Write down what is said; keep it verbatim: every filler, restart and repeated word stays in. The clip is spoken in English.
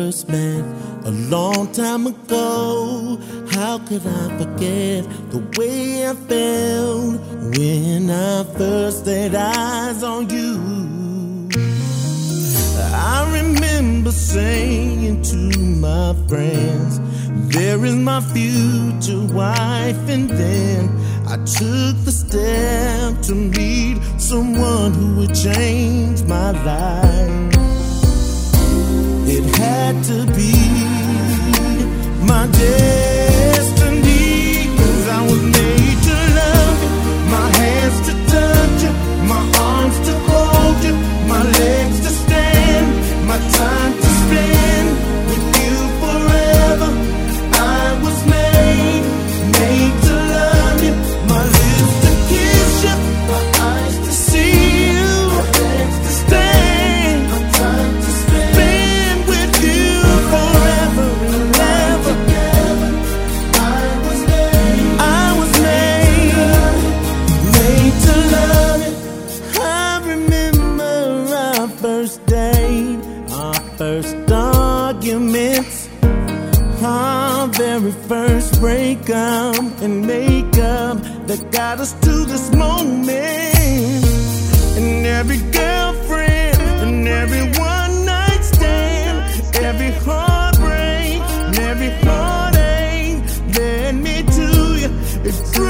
first met a long time ago. How could I forget the way I felt when I first laid eyes on you? I remember saying to my friends, there is my future wife, and then I took the step to meet someone who would change my life. It had to be my destiny, 'cause I was made to love you, my hands to touch you, my arms to hold you, my legs to stand, my time to spend with you forever. I was made, made to love you, my lips to kiss you, my eyes to see you, my legs to stand, my time to spend with you forever and ever. I was made, I was made, made to love you. I remember our first date, our first arguments, our very first breakup and makeup that got us to this moment. And every girlfriend and every one night stand, every heartbreak and every heartache led me to you. It